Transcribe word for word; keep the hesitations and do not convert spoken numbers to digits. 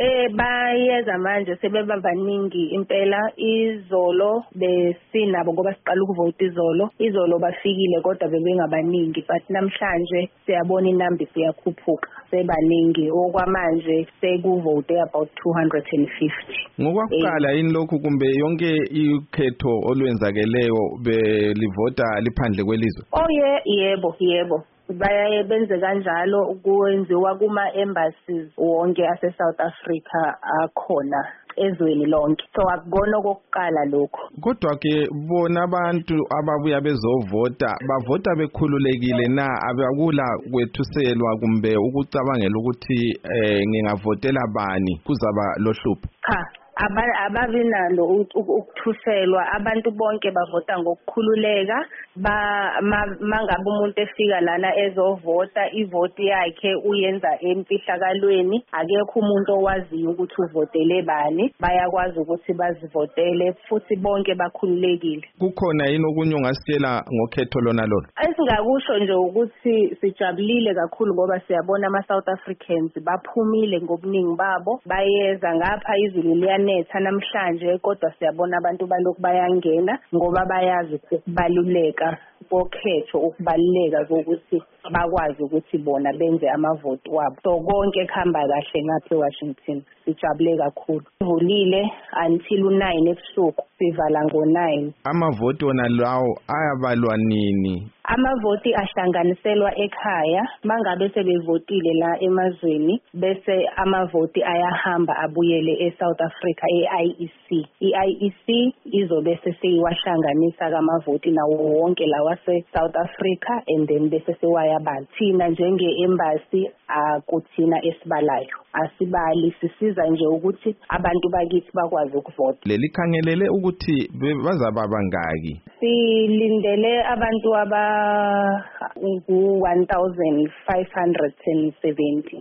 Eh bayeza manje sebebabaningi impela. Izolo besinabo ngoba siqala ukuvota izolo. Izolo bafikile kodwa bebengabaningi, but namhlanje siyabona inamba siyakhuphuka. Sebaningi okwamanje sekuvote about two hundred fifty. Ngokwakuqala yini lokhu kumbe yonke ikhetho olwenzakeleyo belivota liphandle kwelizwe? Oh yeah, yebo, yebo. Bayaye benze kanjalo kwenziwa kuma embassies wonke ase South Africa akhona ezweni lonke. So akubona okokuqala lokho. Kodwa ke bona abantu ababuya bezovota bavota bekhululekile na, abakula kwethuselwa kumbe ukucabangela ukuthi eh ngingavotela bani kuzaba lohlupho? Cha, ababinalo ukuthuselwa. Abantu bonke bavota ngokukhululeka. Ba mangabe umuntu efika lana ezovota ivoti yakhe uyenza emfihlakalweni, akekho umuntu owaziyo ukuthi uvotele bani. Bayakwazi ukuthi bazivotele futhi bonke bakhululekile. Kukhona yini okunye ungasitshela ngokhetho lona lona? Esingakusho nje ukuthi sijabulile kakhulu ngoba siyabona ama South Africans baphumile ngobuningi babo, bayeza ngapha izulu liyanetha namhlanje, kodwa siyabona abantu balokhu bayangena ngoba bayazi ukubaluleka kokhetho, ukubaluleka kokuthi bakwazi ukuthi bona benze amavoti wabo. So konke kuhamba kahle ngapha eWashington. Sijabule kakhulu. Sivulile until nine ebusuku, sivala ngo nine. Amavoti wona lawo ayabalwa nini? Amavoti ahlanganiselwa ekhaya mangabe sebevotile la emazweni, bese amavoti ayahamba abuyele eSouth Africa e-I E C. I-I E C izobe seyiwahlanganisa kamavoti nawo wonke lawa se-South Africa and then bese sewayabala. Thina njenge-embassy akuthina esibalayo, asibali, sisiza nje ukuthi abantu bakithi bakwazi ukuvota. Leli khangelele ukuthi bazaba bangaki? Silindele abantu aba ngu one thousand five hundred seventy.